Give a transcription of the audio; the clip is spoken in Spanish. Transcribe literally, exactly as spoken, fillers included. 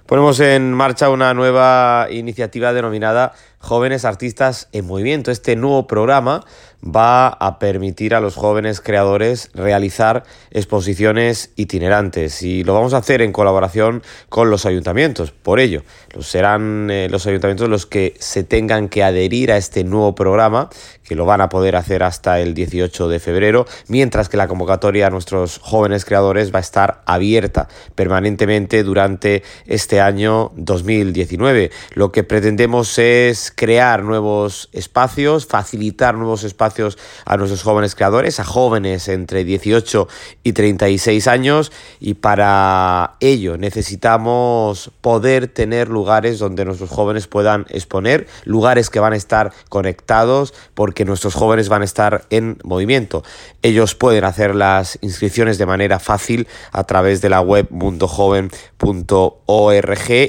Ponemos en marcha una nueva iniciativa denominada Jóvenes Artistas en Movimiento. Este nuevo programa va a permitir a los jóvenes creadores realizar exposiciones itinerantes y lo vamos a hacer en colaboración con los ayuntamientos. Por ello, serán eh, los ayuntamientos los que se tengan que adherir a este nuevo programa, que lo van a poder hacer hasta el dieciocho de febrero, mientras que la convocatoria a nuestros jóvenes creadores va a estar abierta permanentemente durante este año dos mil diecinueve. Lo que pretendemos es crear nuevos espacios, facilitar nuevos espacios a nuestros jóvenes creadores, a jóvenes entre dieciocho y treinta y seis años, y para ello necesitamos poder tener lugares donde nuestros jóvenes puedan exponer, lugares que van a estar conectados porque nuestros jóvenes van a estar en movimiento. Ellos pueden hacer las inscripciones de manera fácil a través de la web mundo joven punto org